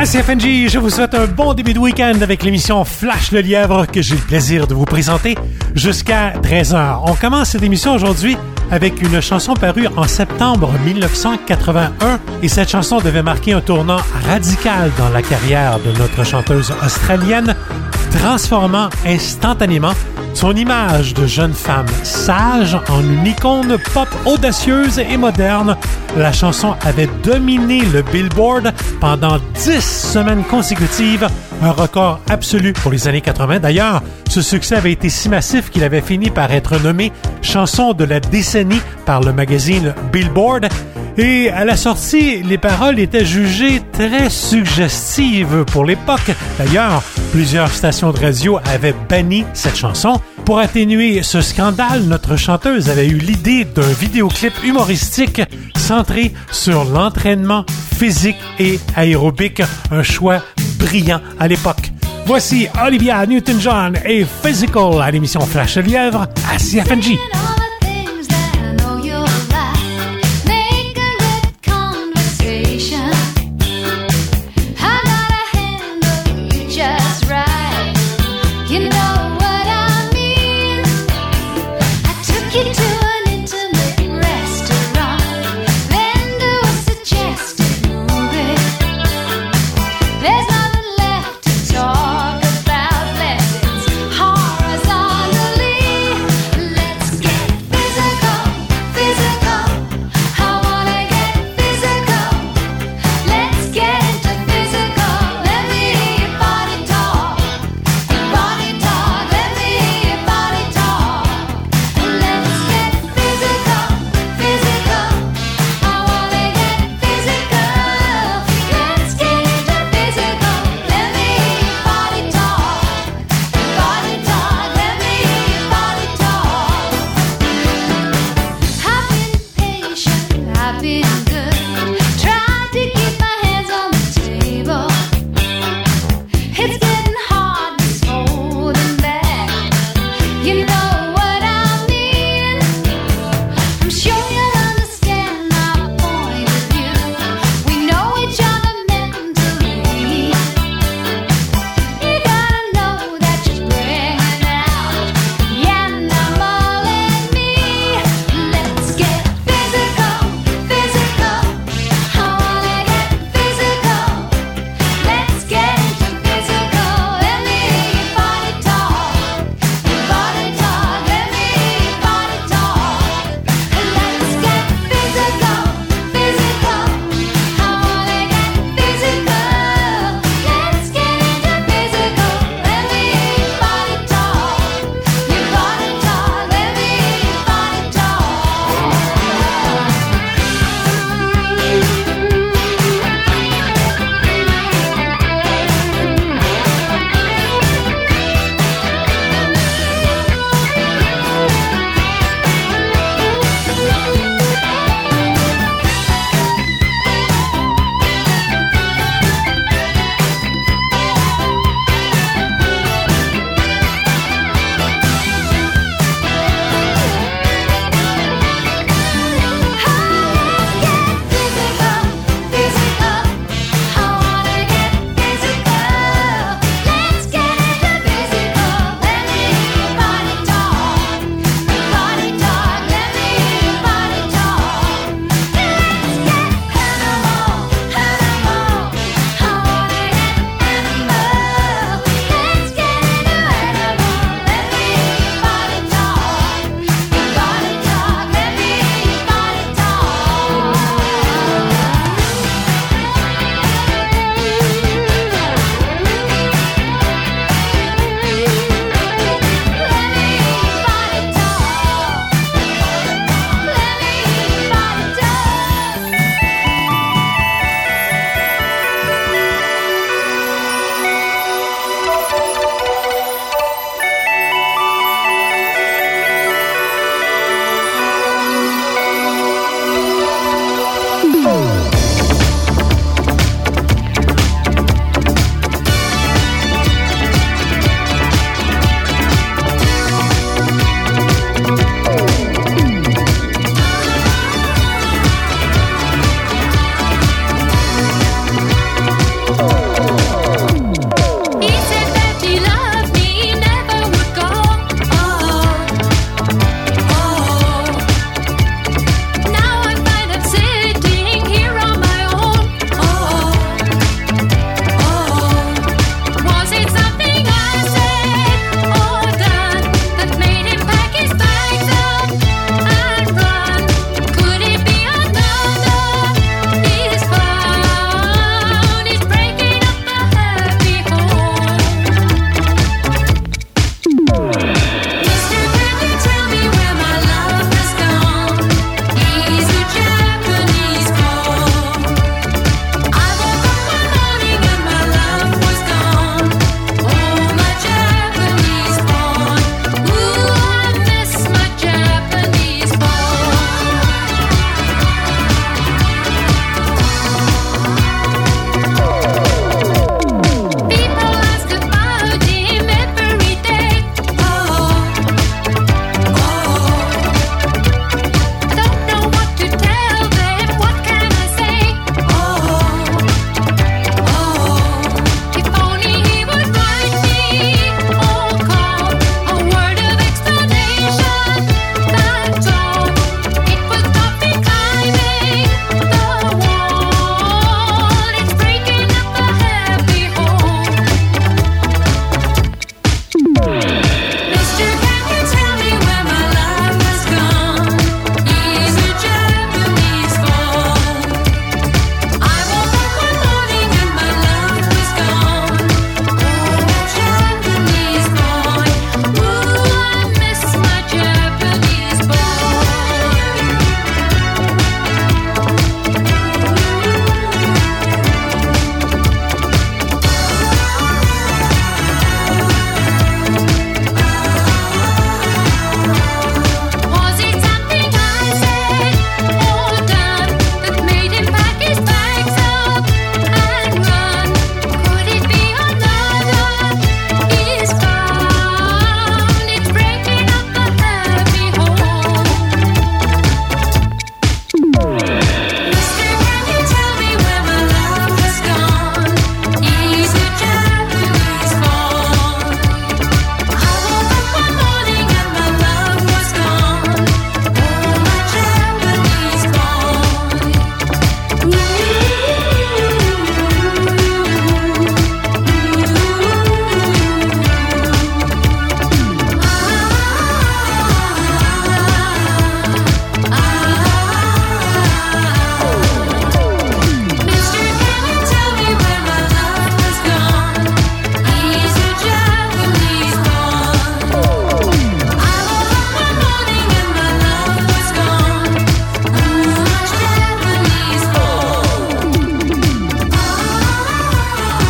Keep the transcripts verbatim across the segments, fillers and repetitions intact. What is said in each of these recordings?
C F N J, je vous souhaite un bon début de week-end avec l'émission Flash le Lièvre que j'ai le plaisir de vous présenter jusqu'à treize heures. On commence cette émission aujourd'hui avec une chanson parue en septembre dix-neuf cent quatre-vingt-un et cette chanson devait marquer un tournant radical dans la carrière de notre chanteuse australienne, transformant instantanément son image de jeune femme sage en une icône pop audacieuse et moderne. La chanson avait dominé le Billboard pendant dix semaines consécutives, un record absolu pour les années quatre-vingt. D'ailleurs, ce succès avait été si massif qu'il avait fini par être nommé chanson de la décennie par le magazine Billboard. Et à la sortie, les paroles étaient jugées très suggestives pour l'époque. D'ailleurs, plusieurs stations de radio avaient banni cette chanson. Pour atténuer ce scandale, notre chanteuse avait eu l'idée d'un vidéoclip humoristique centré sur l'entraînement physique et aérobique, un choix brillant à l'époque. Voici Olivia Newton-John et Physical à l'émission Flash le Lièvre à C F N J. Let's get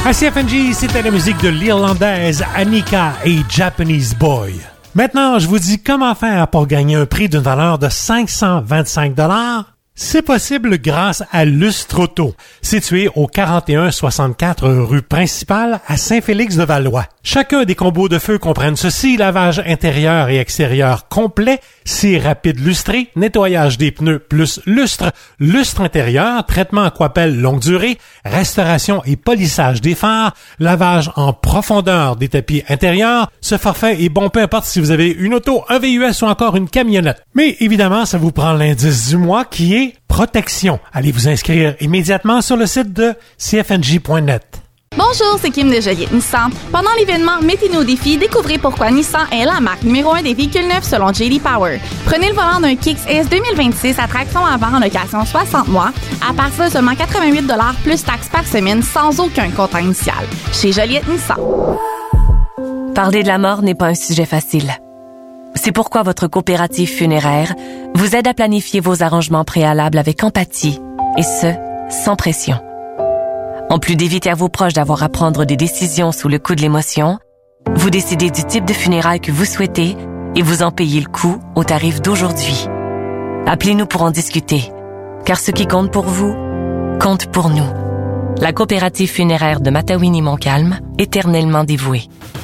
À C F N J, c'était la musique de l'Irlandaise Annika et Japanese Boy. Maintenant, je vous dis comment faire pour gagner un prix d'une valeur de cinq cent vingt-cinq dollars. C'est possible grâce à Lustre Auto, situé au quarante et un soixante-quatre rue principale à Saint-Félix-de-Valois. Chacun des combos de feu comprennent ceci: lavage intérieur et extérieur complet, cire rapide lustrée, nettoyage des pneus plus lustre, lustre intérieur, traitement aquapelle longue durée, restauration et polissage des phares, lavage en profondeur des tapis intérieurs. Ce forfait est bon peu importe si vous avez une auto, un V U S ou encore une camionnette. Mais évidemment, ça vous prend l'indice du mois qui est protection. Allez vous inscrire immédiatement sur le site de c f n j point net. Bonjour, c'est Kim de Joliette Nissan. Pendant l'événement Mettez-nous au défi, découvrez pourquoi Nissan est la marque numéro un des véhicules neufs selon J D Power. Prenez le volant d'un Kicks S deux mille vingt-six à traction avant en location soixante mois à partir de seulement quatre-vingt-huit dollars plus taxes par semaine sans aucun comptant initial. Chez Joliette Nissan. Parler de la mort n'est pas un sujet facile. C'est pourquoi votre coopérative funéraire vous aide à planifier vos arrangements préalables avec empathie, et ce, sans pression. En plus d'éviter à vos proches d'avoir à prendre des décisions sous le coup de l'émotion, vous décidez du type de funérailles que vous souhaitez et vous en payez le coût au tarif d'aujourd'hui. Appelez-nous pour en discuter, car ce qui compte pour vous, compte pour nous. La coopérative funéraire de Matawini-Montcalm, éternellement dévouée.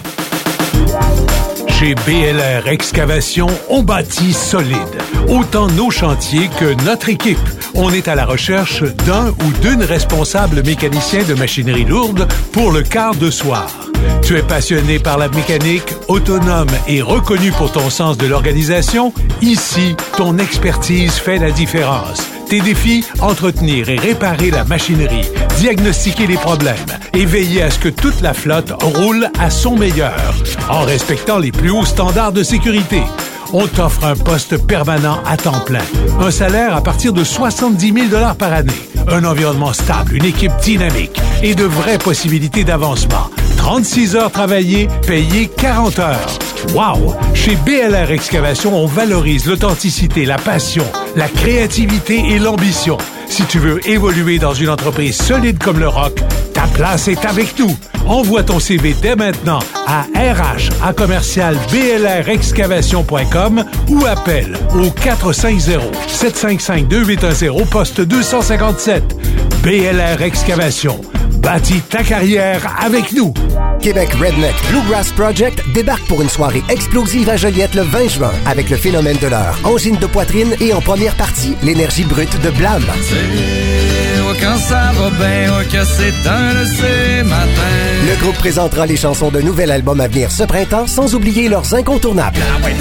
Chez B L R Excavation, on bâtit solide. Autant nos chantiers que notre équipe. On est à la recherche d'un ou d'une responsable mécanicien de machinerie lourde pour le quart de soir. Tu es passionné par la mécanique, autonome et reconnu pour ton sens de l'organisation? Ici, ton expertise fait la différence. Tes défis, entretenir et réparer la machinerie, diagnostiquer les problèmes et veiller à ce que toute la flotte roule à son meilleur, en respectant les plus hauts standards de sécurité. On t'offre un poste permanent à temps plein, un salaire à partir de soixante-dix mille dollars par année, un environnement stable, une équipe dynamique et de vraies possibilités d'avancement. trente-six heures travaillées, payées quarante heures. Wow! Chez B L R Excavation, on valorise l'authenticité, la passion, la créativité et l'ambition. Si tu veux évoluer dans une entreprise solide comme le Rock, ta place est avec nous. Envoie ton C V dès maintenant à r h à commercial b l r excavation point com ou appelle au quatre cinq zéro, sept cinq cinq, deux huit un zéro, poste deux cent cinquante-sept. B L R Excavation. Bâtis ta carrière avec nous. Québec Redneck Bluegrass Project débarque pour une soirée explosive à Joliette le vingt juin avec le phénomène de l'heure, angine de poitrine et en première partie, l'énergie brute de Blam. Quand ça va bien, que c'est un de ces matins. Le groupe présentera les chansons d'un nouvel album à venir ce printemps, sans oublier leurs incontournables.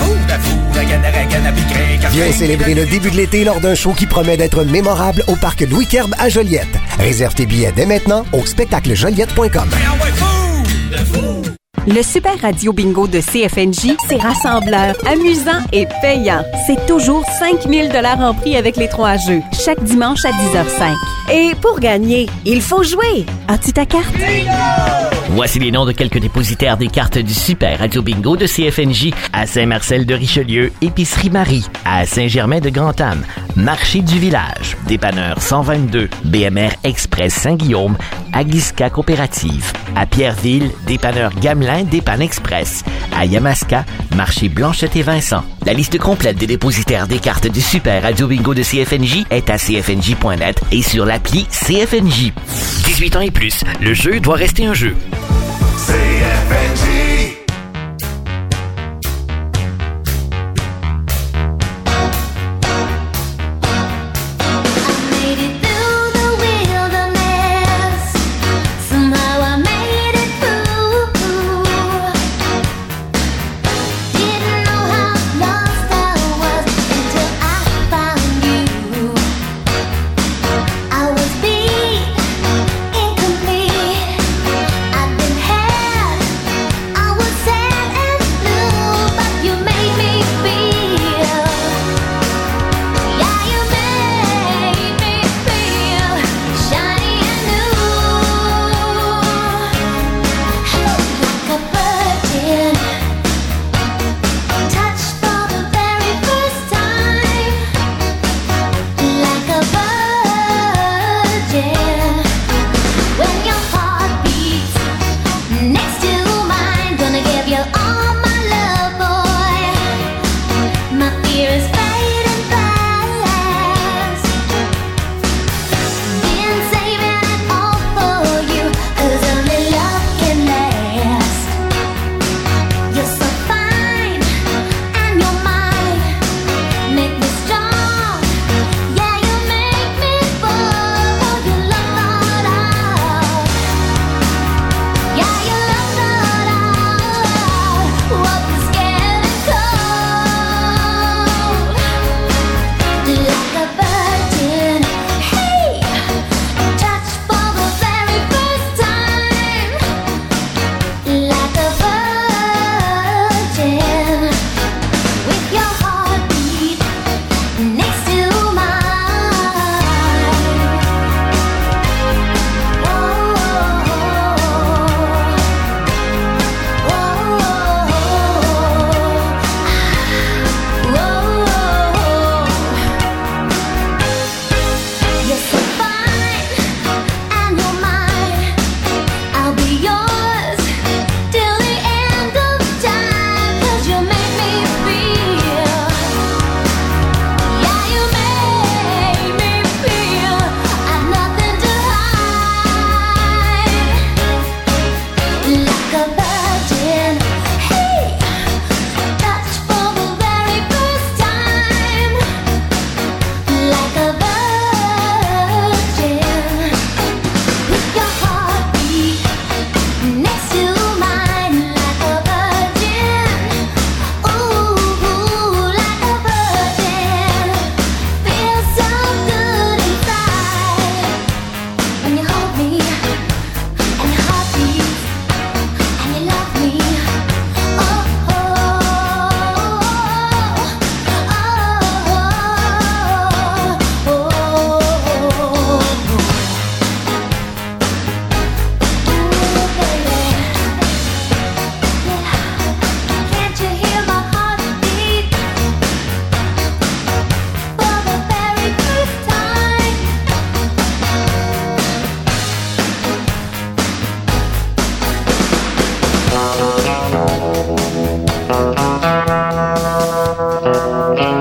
Viens célébrer le début de l'été lors d'un show qui promet d'être mémorable au parc Louis Kerb à Joliette. Réserve tes billets dès maintenant au spectacle joliette point com. Le Super Radio Bingo de C F N J, c'est rassembleur, amusant et payant. C'est toujours cinq mille dollars en prix avec les trois jeux, chaque dimanche à dix heures zéro cinq. Et pour gagner, il faut jouer. As-tu ta carte? Voici les noms de quelques dépositaires des cartes du Super Radio Bingo de C F N J à Saint-Marcel-de-Richelieu, Épicerie Marie, à Saint-Germain-de-Grand-Anne, Marché du Village, Dépanneur cent vingt-deux, B M R Express Saint-Guillaume, Aguisca Coopérative, à Pierreville, Dépanneur Gamelin, Dépanne Express, à Yamaska, Marché Blanchette et Vincent. La liste complète des dépositaires des cartes du Super Radio Bingo de C F N J est à c f n j point net et sur l'appli C F N J. dix-huit ans et plus, le jeu doit rester un jeu. C F N J.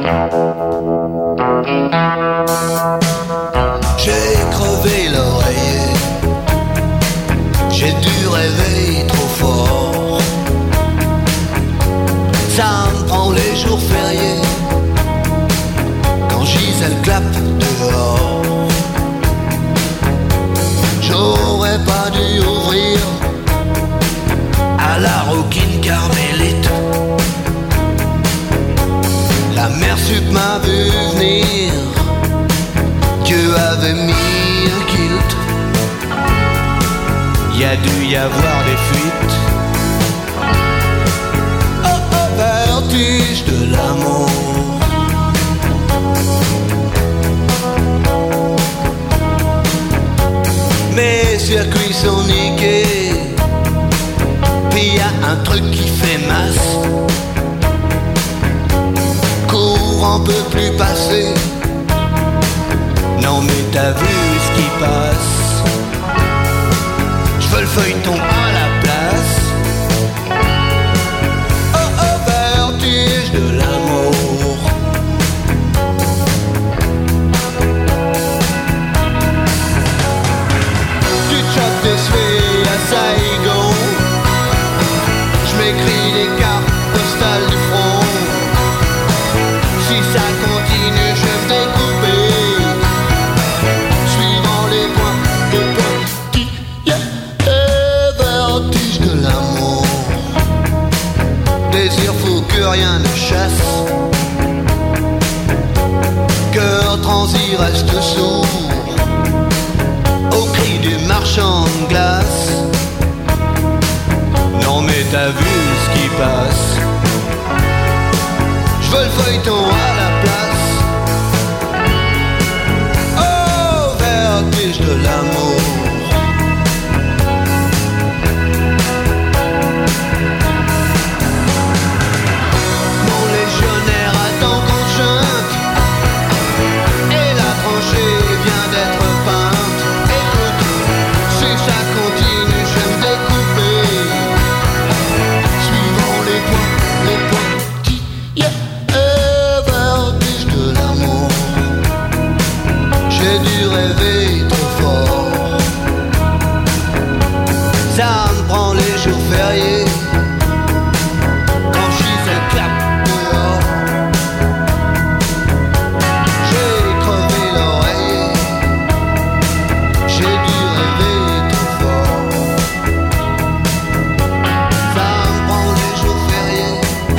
J'ai crevé l'oreiller, j'ai dû rêver trop fort. Ça me prend les jours fériés, quand Gisèle clappe dehors. J'aurais pas dû ouvrir à la rouquine carmélite. La mère sup m'a vu venir, Dieu avait mis un kilt. Y a dû y avoir des fuites. Oh oh, vertige de l'amour. Mes circuits sont niqués, pis y a un truc qui fait masse. Courant peut plus passer. Non mais t'as vu ce qui passe. J'veux le feuilleton à la place. Oh oh, vertige de l'amour. Tu te chopes des souhaits à Saigon. J'm'écris des cartes postales du front. Si ça continue, je vais me découper, suivant les points de petit, yeah, vertige de l'amour. Désir fou que rien ne chasse. Cœur transi reste sourd au cri du marchand de glace. Non mais t'as vu ce qui passe. J'veux le feuilleton à la place. Oh, vertige de l'amour. Mon légionnaire attend qu'on chante, et la tranchée vient d'être peinte. Écoute, si ça continue, je vais me découper, suivant les points, les points, yeah. J'ai dû rêver trop fort. Ça me prend les jours fériés, quand Gisèle clappe dehors. J'ai crevé l'oreiller, j'ai dû rêver trop fort. Ça me prend les jours fériés.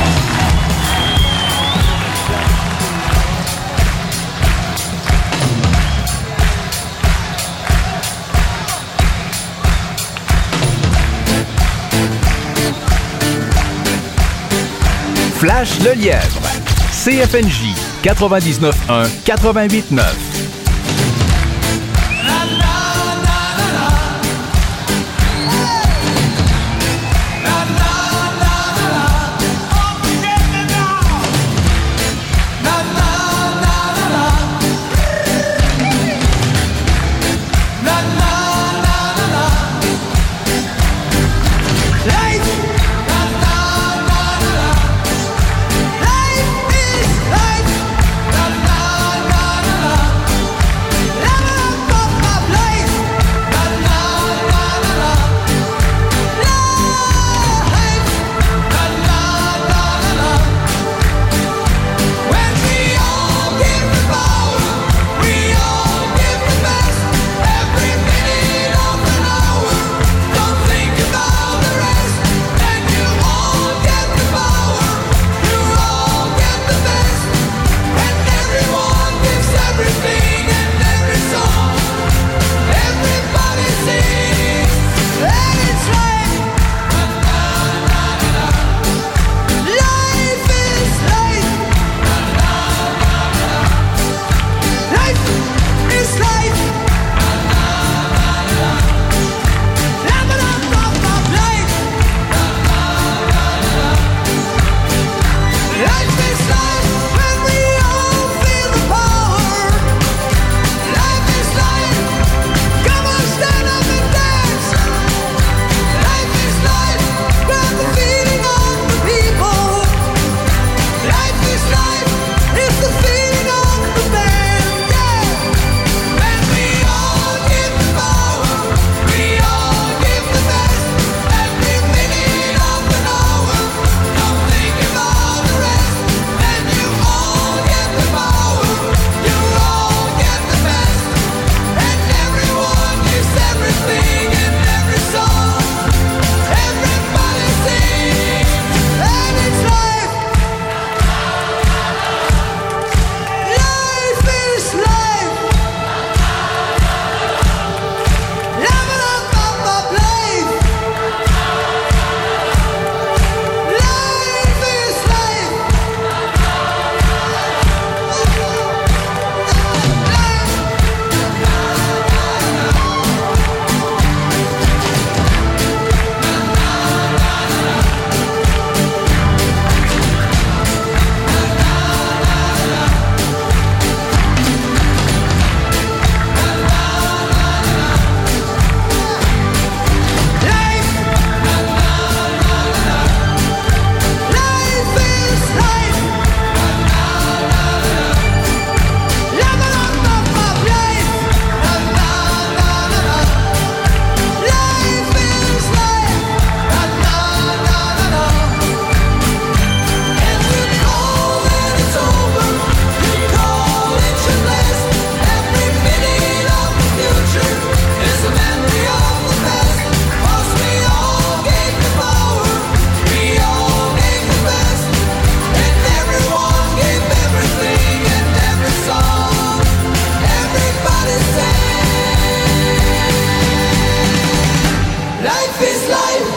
Flash le lièvre. C F N J quatre-vingt-dix-neuf un quatre-vingt-huit neuf.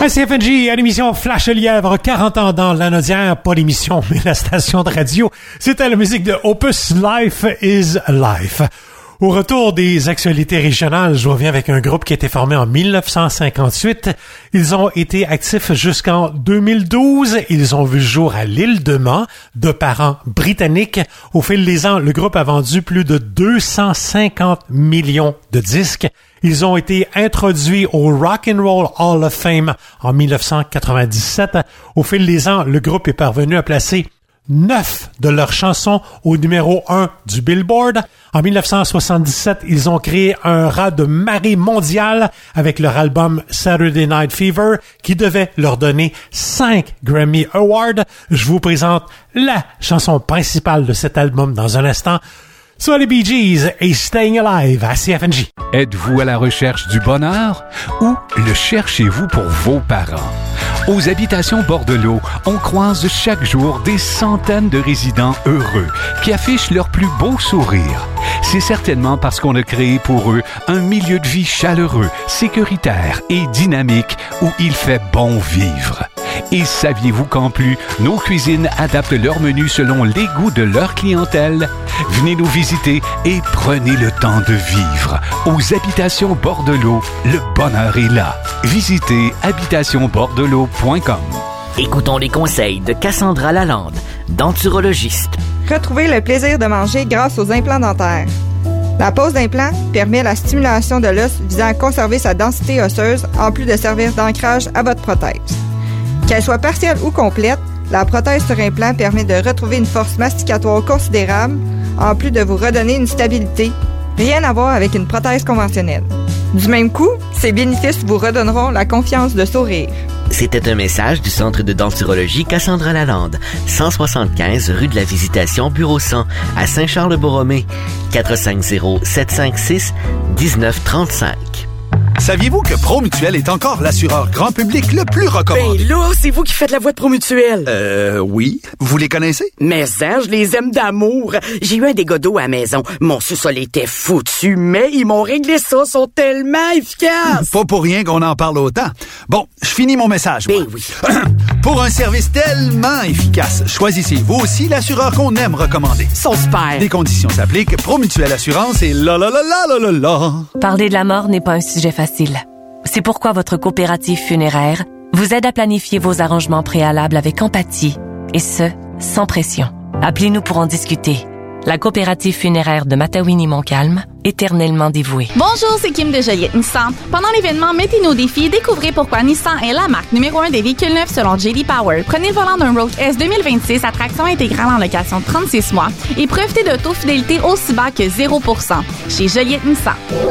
À C F N J, à l'émission Flash le Lièvre, quarante ans dans l'Anaudière, pas l'émission, mais la station de radio. C'était la musique de Opus Life is Life. Au retour des actualités régionales, je reviens avec un groupe qui a été formé en mille neuf cent cinquante-huit. Ils ont été actifs jusqu'en deux mille douze. Ils ont vu le jour à l'île de Man, de parents britanniques. Au fil des ans, le groupe a vendu plus de deux cent cinquante millions de disques. Ils ont été introduits au Rock and Roll Hall of Fame en mille neuf cent quatre-vingt-dix-sept. Au fil des ans, le groupe est parvenu à placer neuf de leurs chansons au numéro un du Billboard. En mille neuf cent soixante-dix-sept, ils ont créé un raz de marée mondial avec leur album Saturday Night Fever qui devait leur donner cinq Grammy Awards. Je vous présente la chanson principale de cet album dans un instant. Soit les Bee Gees et Staying Alive à C F N J. Êtes-vous à la recherche du bonheur ou le cherchez-vous pour vos parents? Aux Habitations Bordelot, on croise chaque jour des centaines de résidents heureux qui affichent leur plus beau sourire. C'est certainement parce qu'on a créé pour eux un milieu de vie chaleureux, sécuritaire et dynamique où il fait bon vivre. Et saviez-vous qu'en plus, nos cuisines adaptent leur menu selon les goûts de leur clientèle? Venez nous visiter et prenez le temps de vivre. Aux Habitations Bordelot, le bonheur est là. Visitez habitation bordelot point com. Écoutons les conseils de Cassandra Lalande, denturologiste. Retrouvez le plaisir de manger grâce aux implants dentaires. La pose d'implant permet la stimulation de l'os visant à conserver sa densité osseuse en plus de servir d'ancrage à votre prothèse. Qu'elle soit partielle ou complète, la prothèse sur implant permet de retrouver une force masticatoire considérable, en plus de vous redonner une stabilité. Rien à voir avec une prothèse conventionnelle. Du même coup, ces bénéfices vous redonneront la confiance de sourire. C'était un message du Centre de denturologie Cassandra Lalande, cent soixante-quinze rue de la Visitation, bureau cent, à Saint-Charles-de-Borromée, quatre cinq zéro, sept cinq six, un neuf trois cinq. Saviez-vous que Promutuel est encore l'assureur grand public le plus recommandé? Ben là, c'est vous qui faites la voix de Promutuel. Euh, oui. Vous les connaissez? Mais ça, je les aime d'amour. J'ai eu un dégât d'eau à la maison. Mon sous-sol était foutu, mais ils m'ont réglé ça. Ils sont tellement efficaces. Pas pour rien qu'on en parle autant. Bon, je finis mon message. Ben oui. Pour un service tellement efficace, choisissez vous aussi l'assureur qu'on aime recommander. Ils sont super. Des conditions s'appliquent. Promutuel Assurance et la la la la la la la. Parler de la mort n'est pas un sujet facile. C'est pourquoi votre coopérative funéraire vous aide à planifier vos arrangements préalables avec empathie, et ce, sans pression. Appelez-nous pour en discuter. La coopérative funéraire de Matawini-Montcalm, éternellement dévouée. Bonjour, c'est Kim de Joliette Nissan. Pendant l'événement Mettez-nous au défi, découvrez pourquoi Nissan est la marque numéro un des véhicules neufs selon J D Power. Prenez le volant d'un Rogue S deux mille vingt-six à traction intégrale en location de trente-six mois et profitez d'un taux de fidélité aussi bas que zéro pour cent. Chez Joliette Nissan.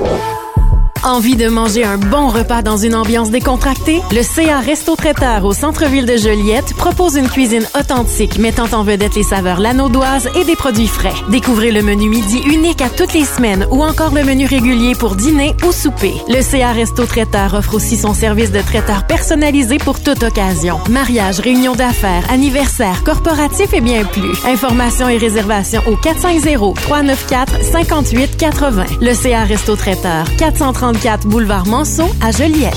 Envie de manger un bon repas dans une ambiance décontractée? Le C A Resto Traiteur au centre-ville de Joliette propose une cuisine authentique mettant en vedette les saveurs lanaudoises et des produits frais. Découvrez le menu midi unique à toutes les semaines ou encore le menu régulier pour dîner ou souper. Le C A Resto Traiteur offre aussi son service de traiteur personnalisé pour toute occasion. Mariage, réunion d'affaires, anniversaire, corporatif et bien plus. Informations et réservations au quatre cinq zéro, trois neuf quatre, cinq huit quatre zéro. Le C A Resto Traiteur, quatre cent trente-quatre boulevard Manson à Joliette.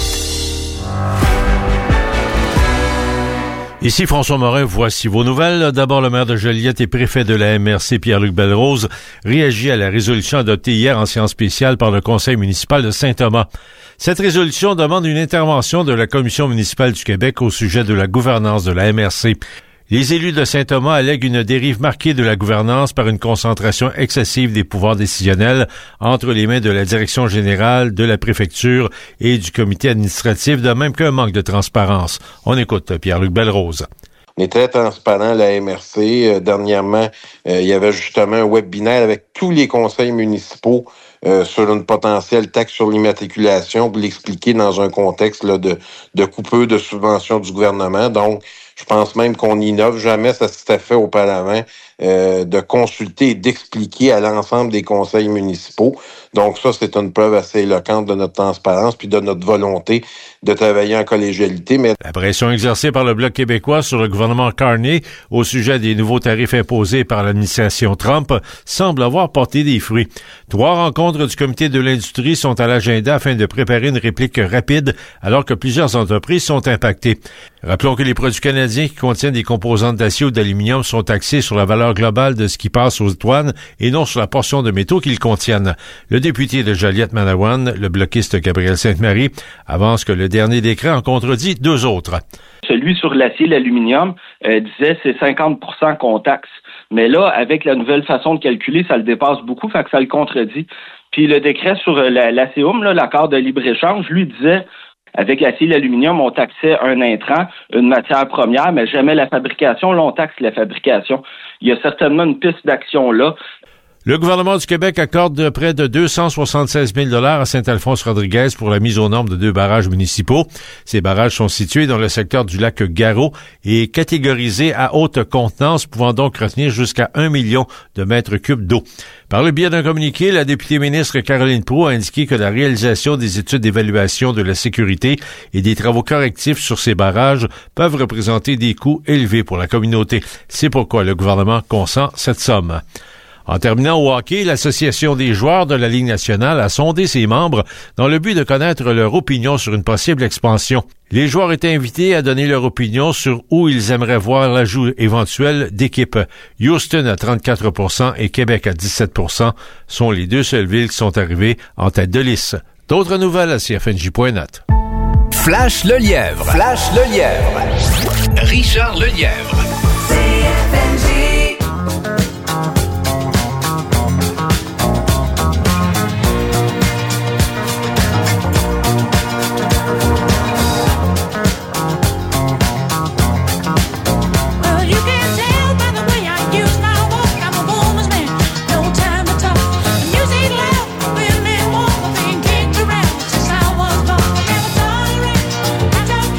Ici François Morin, voici vos nouvelles. D'abord, le maire de Joliette et préfet de la M R C, Pierre-Luc Belrose, réagit à la résolution adoptée hier en séance spéciale par le conseil municipal de Saint-Thomas. Cette résolution demande une intervention de la Commission municipale du Québec au sujet de la gouvernance de la M R C. Les élus de Saint-Thomas allèguent une dérive marquée de la gouvernance par une concentration excessive des pouvoirs décisionnels entre les mains de la direction générale, de la préfecture et du comité administratif, de même qu'un manque de transparence. On écoute Pierre-Luc Belrose. On est très transparent, la M R C. Euh, dernièrement, euh, il y avait justement un webinaire avec tous les conseils municipaux euh, sur une potentielle taxe sur l'immatriculation pour l'expliquer dans un contexte là, de, de coupure de subventions du gouvernement. Donc, Je pense même qu'on innove. Jamais ça s'était fait auparavant euh, de consulter et d'expliquer à l'ensemble des conseils municipaux. Donc ça, c'est une preuve assez éloquente de notre transparence puis de notre volonté de travailler en collégialité. Mais la pression exercée par le Bloc québécois sur le gouvernement Carney au sujet des nouveaux tarifs imposés par l'administration Trump semble avoir porté des fruits. Trois rencontres du comité de l'industrie sont à l'agenda afin de préparer une réplique rapide alors que plusieurs entreprises sont impactées. Rappelons que les produits canadiens qui contiennent des composantes d'acier ou d'aluminium sont taxés sur la valeur globale de ce qui passe aux douanes et non sur la portion de métaux qu'ils contiennent. Le député de Joliette-Manawan, le bloquiste Gabriel Sainte-Marie, avance que le dernier décret en contredit deux autres. Celui sur l'acier et l'aluminium euh, disait c'est cinquante pour cent qu'on taxe. Mais là, avec la nouvelle façon de calculer, ça le dépasse beaucoup, fait que ça le contredit. Puis le décret sur la, l'ACEUM, là, l'accord de libre-échange, lui disait avec l'acier et l'aluminium, on taxait un intrant, une matière première, mais jamais la fabrication. Là, on taxe la fabrication. Il y a certainement une piste d'action là. Le gouvernement du Québec accorde près de deux cent soixante-seize mille dollars à Saint-Alphonse-Rodriguez pour la mise aux normes de deux barrages municipaux. Ces barrages sont situés dans le secteur du lac Garot et catégorisés à haute contenance, pouvant donc retenir jusqu'à un million de mètres cubes d'eau. Par le biais d'un communiqué, la députée ministre Caroline Proulx a indiqué que la réalisation des études d'évaluation de la sécurité et des travaux correctifs sur ces barrages peuvent représenter des coûts élevés pour la communauté. C'est pourquoi le gouvernement consent cette somme. En terminant au hockey, l'Association des joueurs de la Ligue nationale a sondé ses membres dans le but de connaître leur opinion sur une possible expansion. Les joueurs étaient invités à donner leur opinion sur où ils aimeraient voir l'ajout éventuel d'équipes. Houston à trente-quatre pour cent et Québec à dix-sept pour cent sont les deux seules villes qui sont arrivées en tête de liste. D'autres nouvelles à C F N J point net. Flash le lièvre. Flash le lièvre. Richard Lelièvre. C F N J.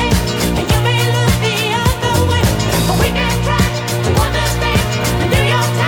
New York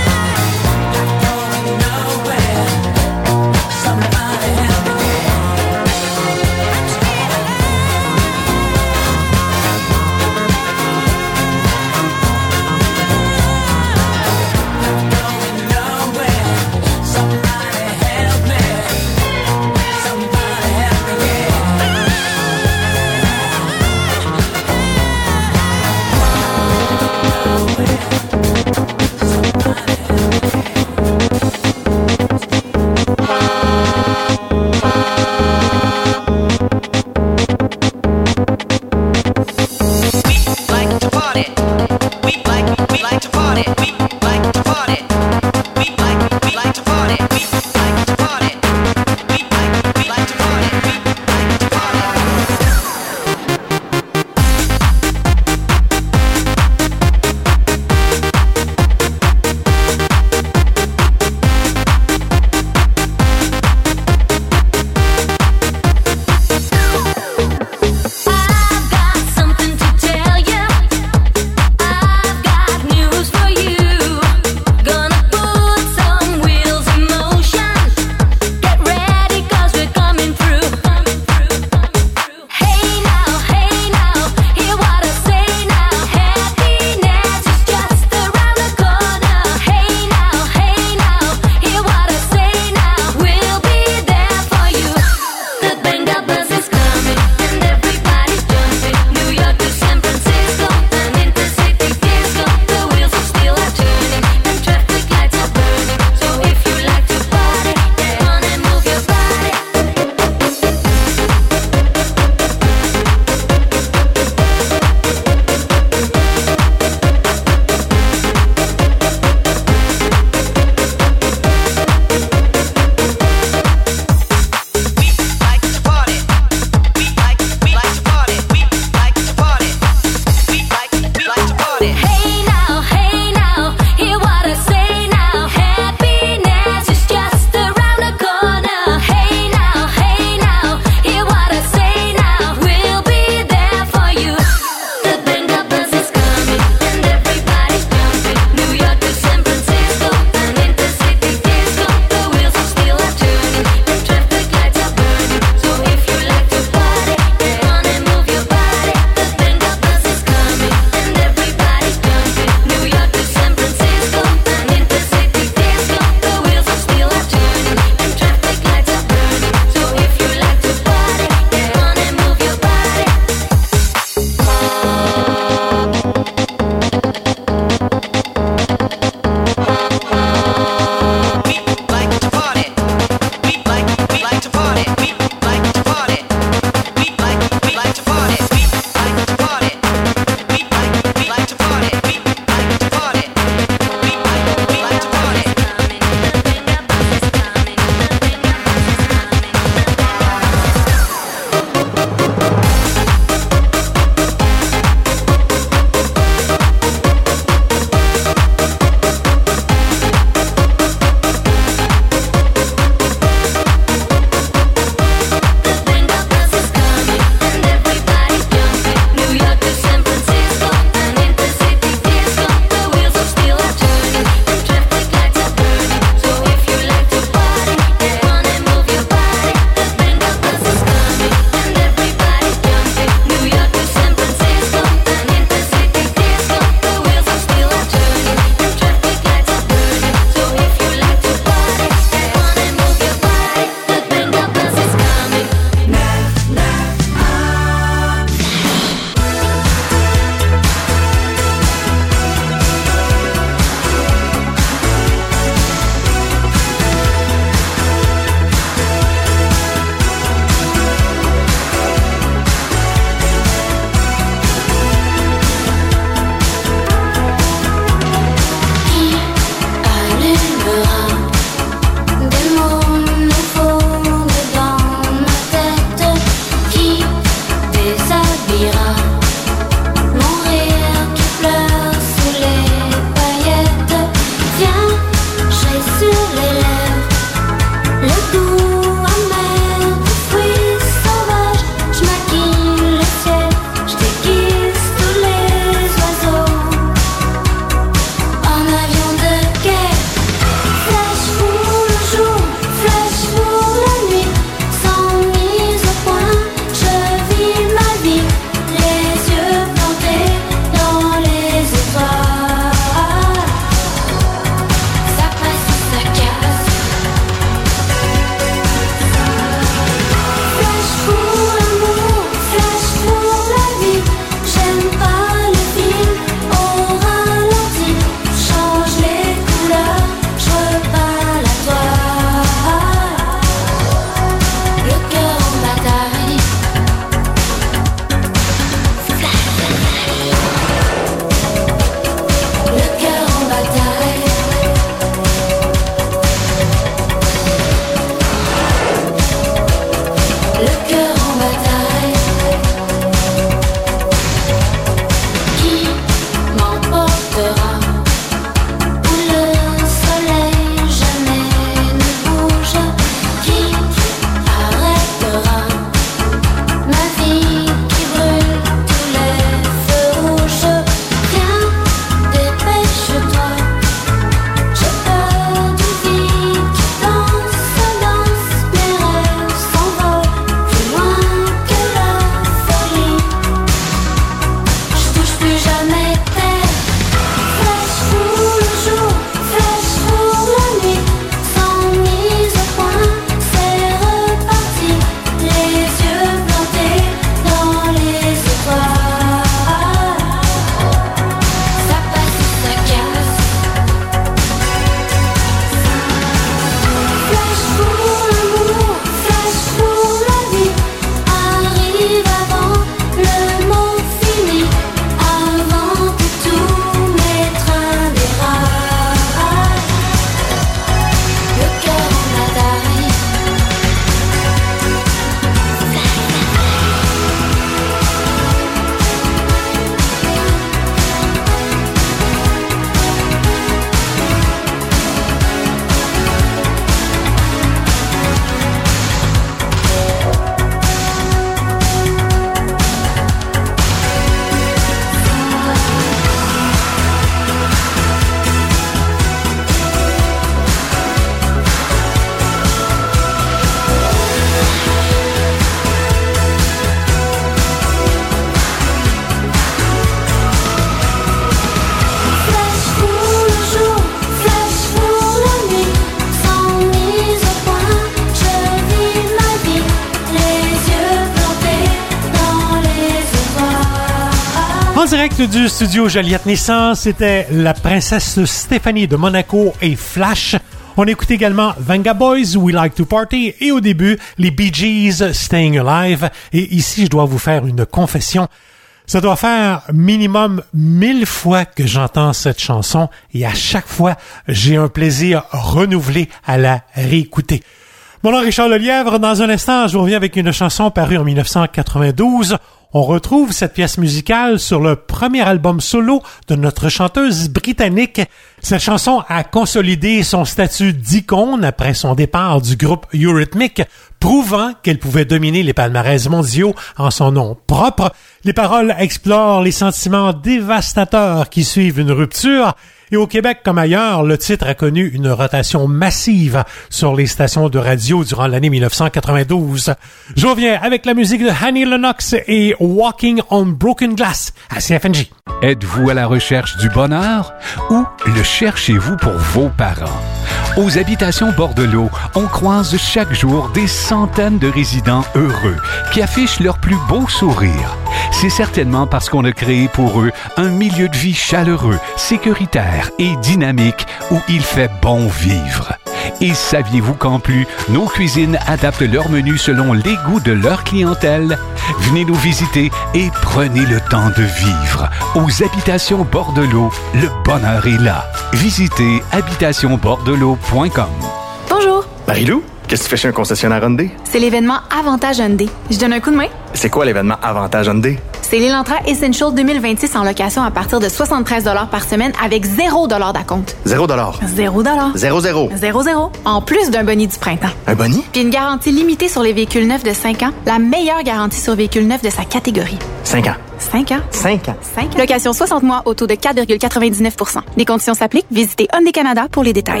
direct du studio Joliette Nissan, c'était la princesse Stéphanie de Monaco et Flash. On écoute également Venga Boys, We Like to Party, et au début, les Bee Gees, Staying Alive. Et ici, je dois vous faire une confession. Ça doit faire minimum mille fois que j'entends cette chanson, et à chaque fois, j'ai un plaisir renouvelé à la réécouter. Mon nom est Richard Lelièvre. Dans un instant, je vous reviens avec une chanson parue en dix-neuf cent quatre-vingt-douze. On retrouve cette pièce musicale sur le premier album solo de notre chanteuse britannique. Cette chanson a consolidé son statut d'icône après son départ du groupe Eurythmics, prouvant qu'elle pouvait dominer les palmarès mondiaux en son nom propre. Les paroles explorent les sentiments dévastateurs qui suivent une rupture. Et au Québec comme ailleurs, le titre a connu une rotation massive sur les stations de radio durant l'année dix-neuf cent quatre-vingt-douze. Je reviens avec la musique de Annie Lennox et Walking on Broken Glass à C F N J. Êtes-vous à la recherche du bonheur ou le cherchez-vous pour vos parents? Aux habitations Bordelot, on croise chaque jour des centaines de résidents heureux qui affichent leur plus beau sourire. C'est certainement parce qu'on a créé pour eux un milieu de vie chaleureux, sécuritaire et dynamique où il fait bon vivre. Et saviez-vous qu'en plus, nos cuisines adaptent leur menu selon les goûts de leur clientèle? Venez nous visiter et prenez le temps de vivre. Aux habitations Bordelot, le bonheur est là. Visitez habitation bordelot point com. Bonjour. Marie-Lou, qu'est-ce que tu fais chez un concessionnaire Hyundai? C'est l'événement Avantage Hyundai. Je donne un coup de main? C'est quoi l'événement Avantage Hyundai? C'est l'Elantra Essential deux mille vingt-six en location à partir de soixante-treize dollars par semaine avec zéro dollar d'acompte. zéro dollar. zéro dollar. zéro zéro. zéro zéro. En plus d'un boni du printemps. Un boni? Puis une garantie limitée sur les véhicules neufs de cinq ans, la meilleure garantie sur véhicules neufs de sa catégorie. cinq ans. cinq ans. cinq ans. cinq ans. Location soixante mois au taux de quatre virgule quatre-vingt-dix-neuf pour cent. Les conditions s'appliquent. Visitez Hyundai Canada pour les détails.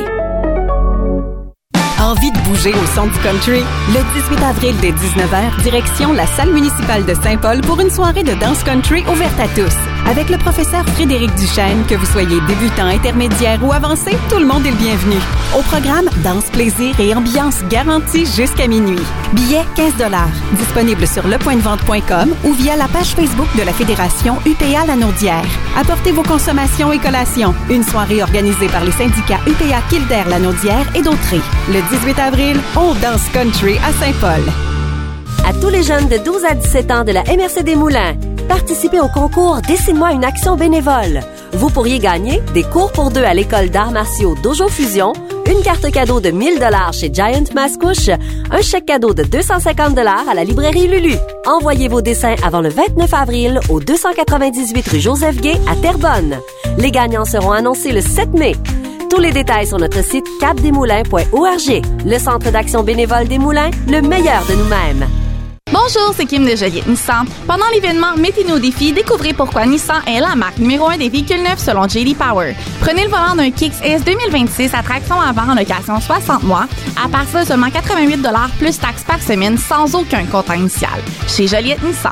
Envie de bouger au son du country? Le dix-huit avril dès dix-neuf heures, direction la salle municipale de Saint-Paul pour une soirée de danse country ouverte à tous. Avec le professeur Frédéric Duchesne, que vous soyez débutant, intermédiaire ou avancé, tout le monde est le bienvenu. Au programme, danse, plaisir et ambiance garantie jusqu'à minuit. Billets quinze dollars. Disponible sur le point de vente point com ou via la page Facebook de la Fédération U P A Lanaudière. Apportez vos consommations et collations. Une soirée organisée par les syndicats U P A Kildare Lanaudière et d'Autrey. Le dix-huit avril, on danse country à Saint-Paul. À tous les jeunes de douze à dix-sept ans de la M R C des Moulins, participez au concours Dessine-moi une action bénévole. Vous pourriez gagner des cours pour deux à l'école d'arts martiaux Dojo Fusion, une carte cadeau de mille dollars chez Giant Mascouche, un chèque cadeau de deux cent cinquante dollars à la librairie Lulu. Envoyez vos dessins avant le vingt-neuf avril au deux cent quatre-vingt-dix-huit rue Joseph-Gay à Terrebonne. Les gagnants seront annoncés le sept mai. Tous les détails sur notre site cap des moulins point org. Le Centre d'action bénévole des Moulins, le meilleur de nous-mêmes. Bonjour, c'est Kim de Joliette Nissan. Pendant l'événement Mettez-nous au défi, découvrez pourquoi Nissan est la marque numéro un des véhicules neufs selon J D Power. Prenez le volant d'un Kicks S deux mille vingt-six à traction avant en location soixante mois à partir de seulement quatre-vingt-huit dollars plus taxes par semaine sans aucun comptant initial. Chez Joliette Nissan.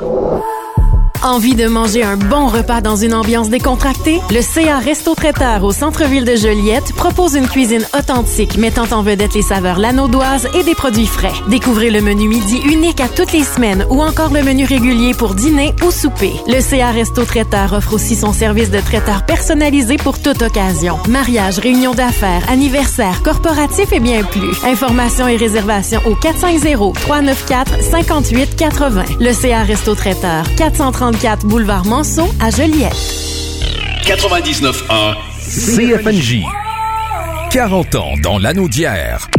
Envie de manger un bon repas dans une ambiance décontractée? Le C A Resto Traiteur au centre-ville de Joliette propose une cuisine authentique mettant en vedette les saveurs lanaudoises et des produits frais. Découvrez le menu midi unique à toutes les semaines ou encore le menu régulier pour dîner ou souper. Le C A Resto Traiteur offre aussi son service de traiteur personnalisé pour toute occasion. Mariage, réunion d'affaires, anniversaire, corporatif et bien plus. Informations et réservations au quatre cinq zéro, trois neuf quatre, cinq huit quatre zéro. Le C A Resto Traiteur, quatre cent trente-quatre boulevard Monceau à Joliette. quatre-vingt-dix-neuf un C F N J. quarante ans dans Lanaudière.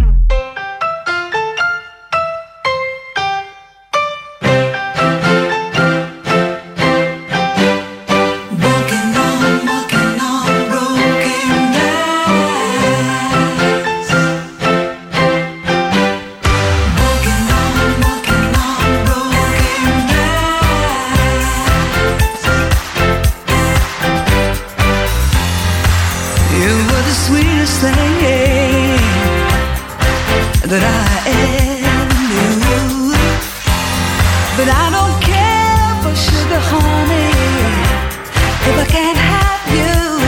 That I ever knew, but I don't care for sugar, honey, if I can't have you.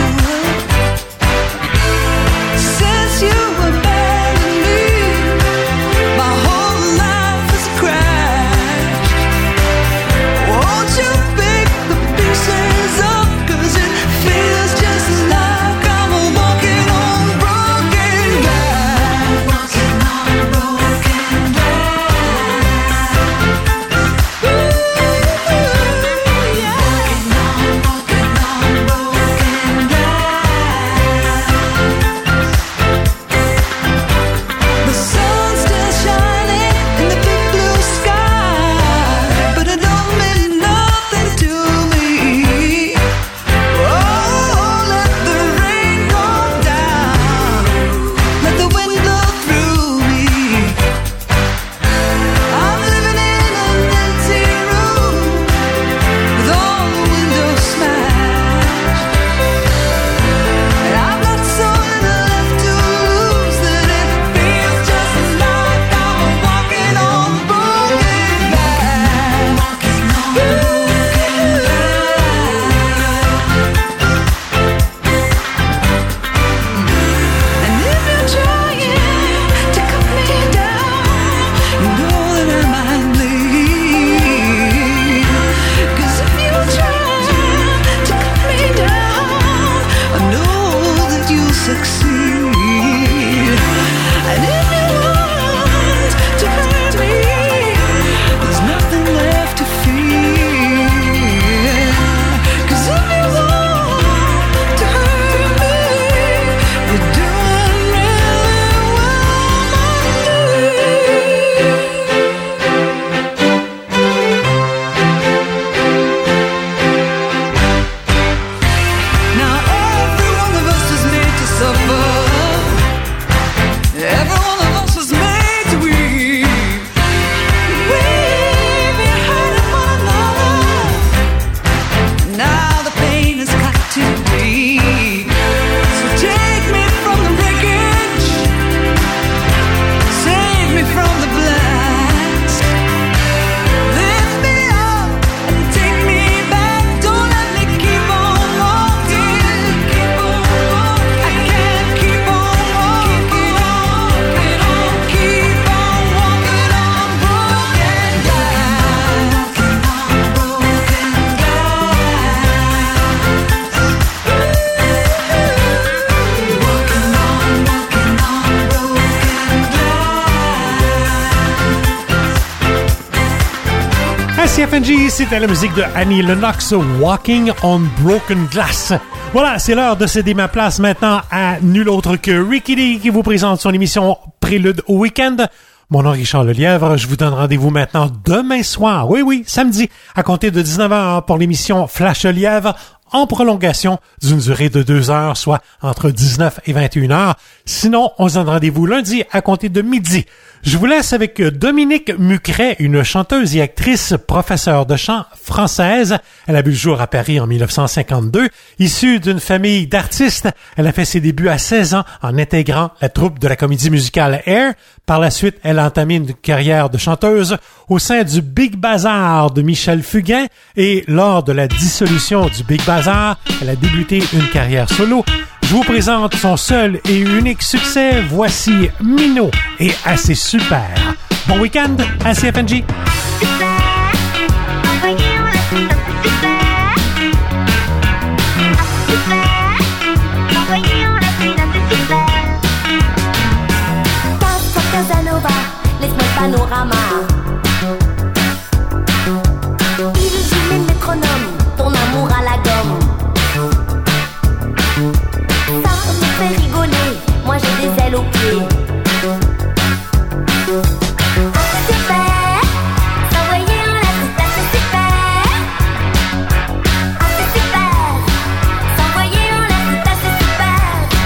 Since you were married me, my whole life is a crash. Won't you pick the pieces up? succeed. And if you want to hurt me, there's nothing left to fear. 'Cause if you want to hurt me, you're doing really well, my dear. Now every one of us is made to suffer. Every one of us is made to weep. We've been hurting one another. Now the pain has got too deep. So take me from the wreckage, save me from the blast. Lift me up and take me back. Don't let me keep on walking. Keep on walking. I can't keep on walking. Keep on walking on. Keep on walking on broken glass. Walking on broken À C F N G, c'était la musique de Annie Lennox, Walking on Broken Glass. Voilà, c'est l'heure de céder ma place maintenant à nul autre que Ricky D qui vous présente son émission Prélude au week-end. Mon nom est Richard Lelièvre, je vous donne rendez-vous maintenant demain soir, oui oui, samedi, à compter de dix-neuf heures pour l'émission Flash Lelièvre, en prolongation d'une durée de deux heures, soit entre dix-neuf et vingt et une heures. Sinon, on se donne rendez-vous lundi à compter de midi. Je vous laisse avec Dominique Mucret, une chanteuse et actrice, professeure de chant française. Elle a vu le jour à Paris en dix-neuf cent cinquante-deux. Issue d'une famille d'artistes, elle a fait ses débuts à seize ans en intégrant la troupe de la comédie musicale Air. Par la suite, elle a entamé une carrière de chanteuse au sein du Big Bazar de Michel Fugain et lors de la dissolution du Big Bazar, elle a débuté une carrière solo. Je vous présente son seul et unique succès. Voici Minot et Assez Super. Bon week-end à C F N G. Casanova, laisse-moi le panorama. Illumine le métronome, ton amour à la gomme. Ça me fait rigoler, moi j'ai des ailes aux pieds. Ah, c'est super, s'envoyer en l'air, c'est assez super. Ah, c'est super, s'envoyer en l'air, c'est assez super.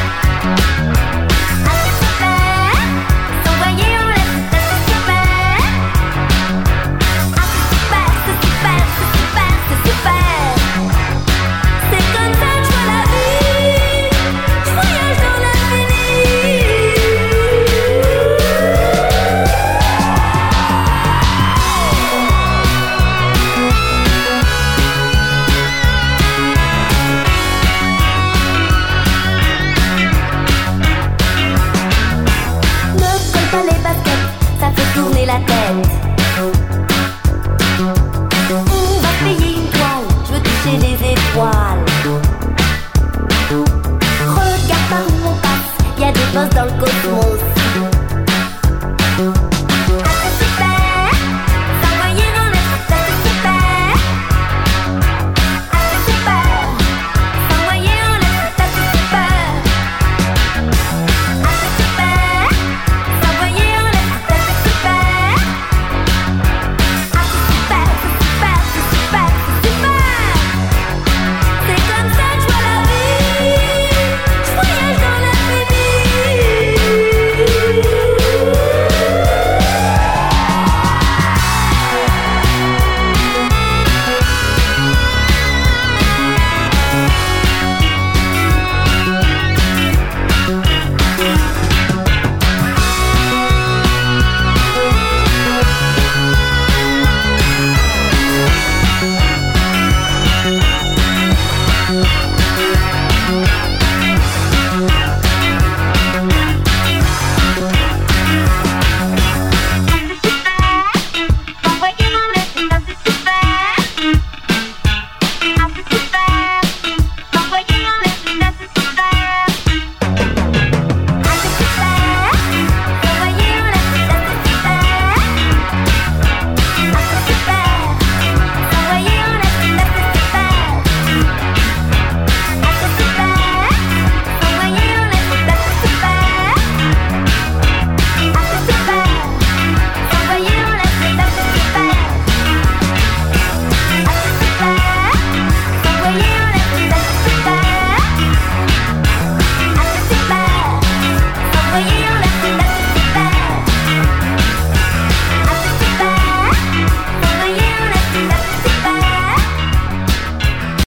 Ah, c'est super, s'envoyer en l'air, c'est assez super. Ah, c'est super, c'est super, c'est super, c'est super. C'est comme ça que je vois la vie, je voyage dans l'infini. Ne colle pas les baskets, ça fait tourner la tête. On va payer une toile, je veux toucher les étoiles. Regarde par où on passe, y a des bosses dans le cosmos.